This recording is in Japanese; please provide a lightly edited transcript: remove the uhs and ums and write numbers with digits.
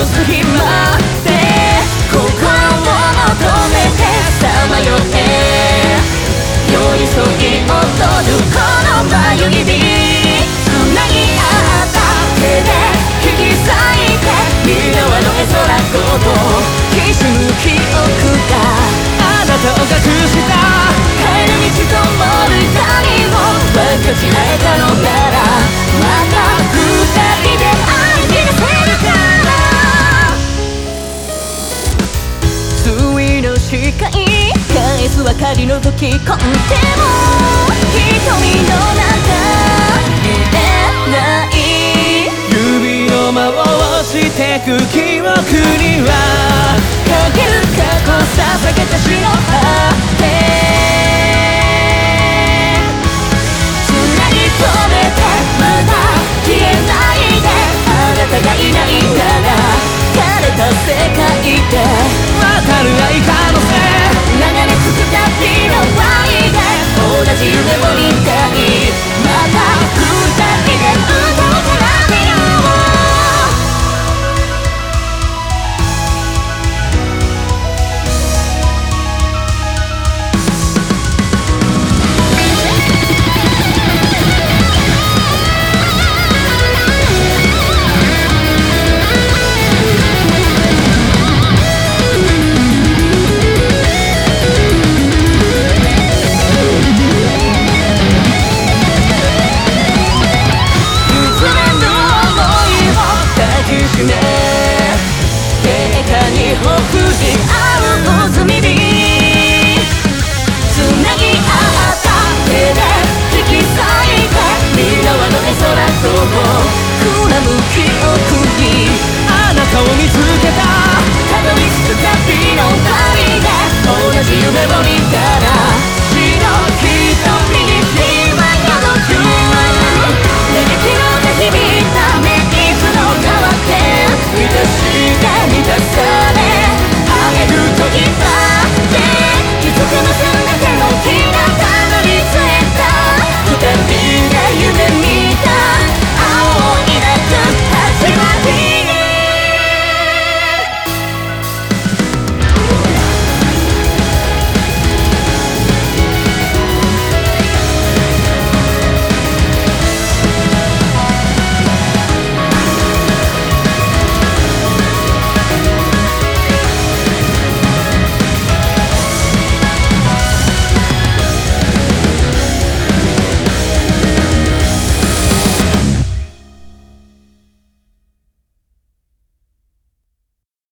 隙間で心を求めてさまよって寄り添い踊るこの眉指つなぎ合った手で引き裂いて皆はの絵空ごときしむ記憶があなたを隠した帰り道ともる谷を分かち合えたのならまた二人で歩き出せるから水の視界返す明かりの時込んでも瞳の中見えない指を回してく記憶には限る過去捧げた白羽でつなぎ止めてまだ消えないであなたがいないなら枯れた世界で渡る愛可能性